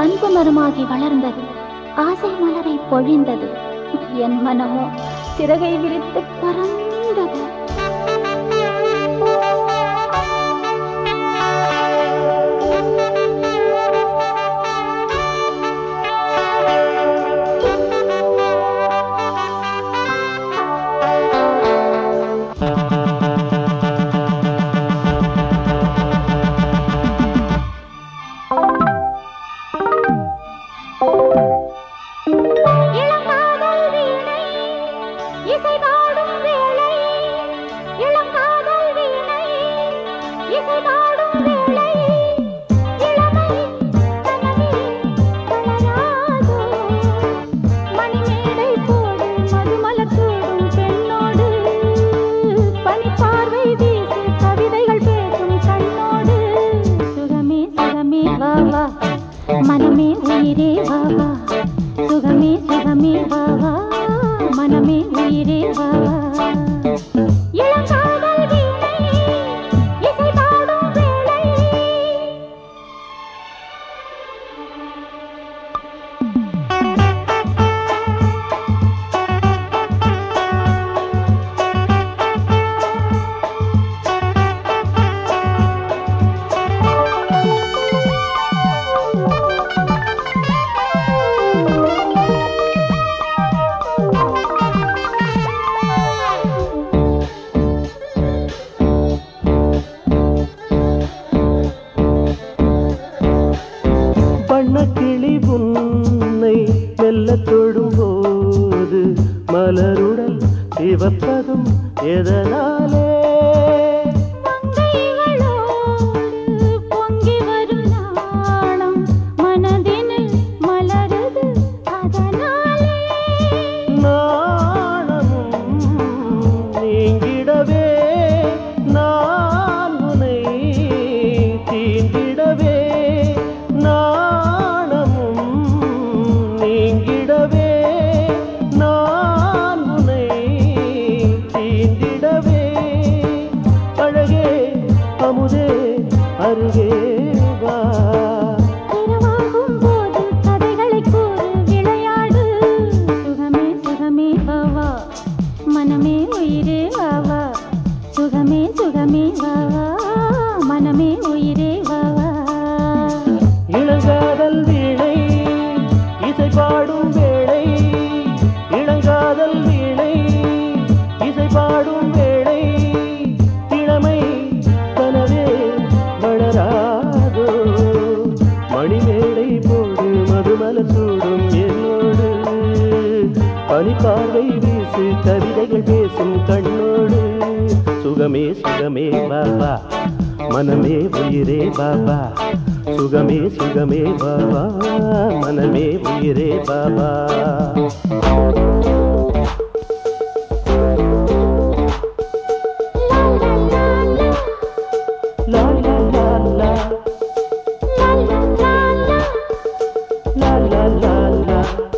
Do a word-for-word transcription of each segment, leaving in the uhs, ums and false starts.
அன்பு மரமாகி வளர்ந்தது, ஆசை மலரை பொழிந்தது. என் மனமோ சிறகை விரித்து பறந்தது. மனமே உயிரே வாவா, சுகமே சுகமே வாவா, மனமே உயிரே வாவா. இளங்காதல் வீணை இசை பாடும் வேளை. வண்ணக்கிளி உன்னை மெல்ல தொடும்போது மலருடல் சிவப்பதும் எதனாலே? பொங்கி வரும் நாணம் மனதினில் மலருது அதனாலே. நாணமும் நீங்கிடவே நான் உன்னை தீண்டிடவே, அருகே வா. இரவாகும் போது கதைகளை கூறு, விளையாடு. சுகமே சுகமே வாவா, மனமே உயிரே வாவா. சுகமே சுகமே வாவா, மனமே உயிரே வாவா. இளங்காதல் வீணை இசை பாடும் வேளை, இளங்காதல் வீணை இசை பாடும் வேளை. இளமை கனவே வளராதோ, மணிமேடை போடு மதுமல சூடும் என்னோடு. பனிப்பார்வை வீசு கவிதைகள் பேசும் கண்ணோடு. சுகமே சுகமே பாபா, மனமே உயிரே பாபா. சுகமே சுகமே பாபா, மனமே உயிரே Baba. La la la la, la la la la,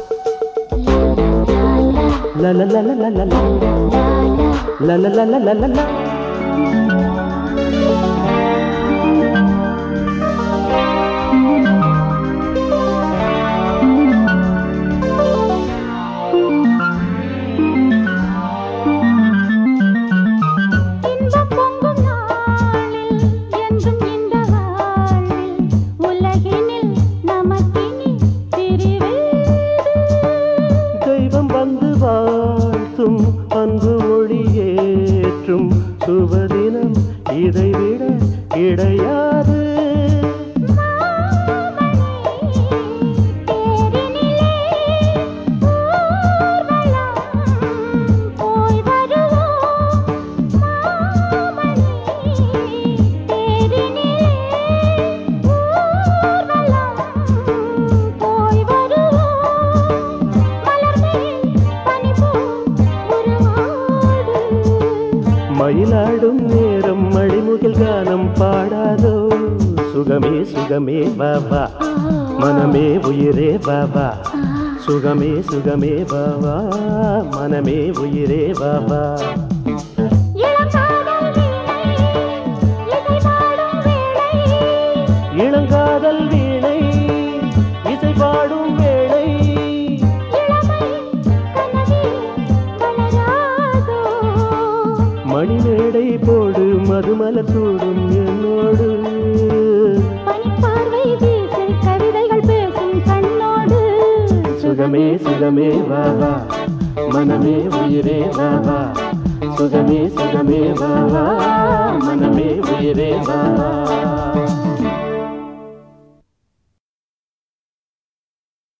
la la la la la la, la la la la la la la. வாழ்த்தும் அன்பு ஒளியேற்றும் சுபதினம் இதைவிட கிடையாது. மயிலாடும் நேரம் மணிமுகில் கானம் பாடாதோ. சுகமே சுகமே பாபா, மனமே உயிரே பாபா. சுகமே சுகமே பாபா, மனமே உயிரே பாபா. இளங்காதல் வீணை இசை மலர் சூடும் என்னோடு பனிப்பார்வை வீசும் கவிதைகள் பேசும் கண்ணோடு சுகமே சுகமே வா வா மனமே உயிரே வா வா சுகமே சுகமே வா வா மனமே உயிரே வா வா